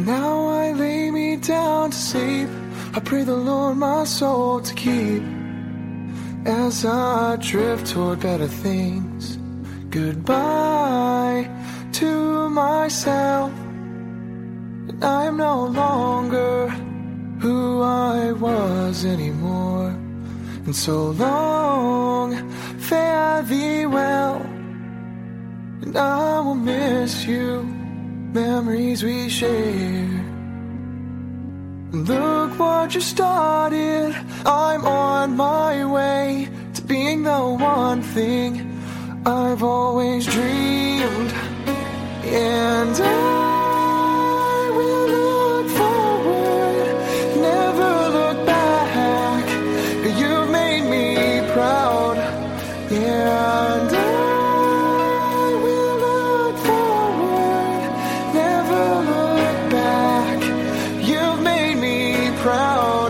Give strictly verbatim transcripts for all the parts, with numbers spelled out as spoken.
now I lay me down to sleep. I pray the Lord my soul to keep as I drift toward better things. Goodbye to myself. And I am no longer who I was anymore. And so long, fare thee well. And I will miss you, memories we share. And look what you started. I'm on my way to being the one thing I've always dreamed. And I will look forward, never look back. You've made me proud. Yeah, and I will look forward, never look back. You've made me proud.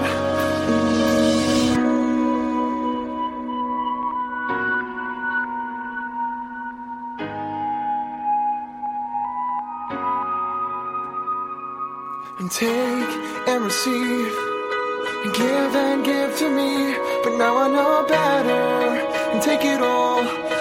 And take and receive, and give and give to me. But now I know better, and take it all